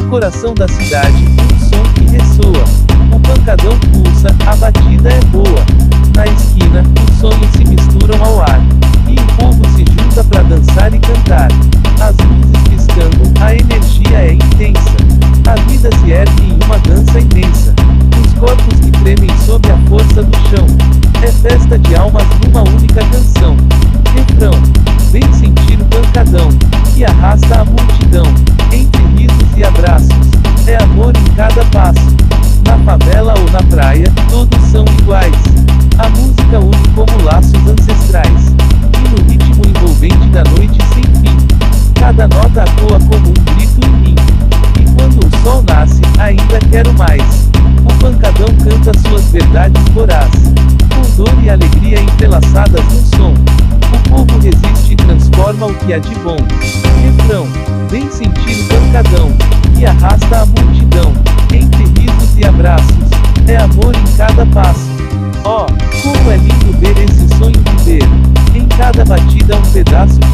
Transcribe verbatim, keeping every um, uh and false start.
coração da cidade, um som que ressoa. O pancadão pulsa, a batida é boa. Na esquina, os sonhos se misturam ao ar. E o povo se junta pra dançar e cantar. As luzes piscando, a energia é intensa. A vida se ergue em uma dança imensa. Os corpos que tremem sob a força do chão. É festa de almas numa única canção. Refrão, vem sentir o pancadão, que arrasta a multidão. Entre risos e abraços, é amor em cada passo. Na favela ou na praia, todos são iguais. A música une como laços ancestrais. E no ritmo envolvente da noite sem fim, cada nota atoa como um grito em mim. E quando o sol nasce, ainda quero mais. O pancadão canta suas verdades vorazes, com dor e alegria entrelaçadas no som. O povo resiste e transforma o que há de bom. Refrão, vem sentir o pancadão, que arrasta a multidão. Entre risos e abraços, é amor em cada passo. Oh, como é lindo ver esse sonho viver. Em cada batida um pedaço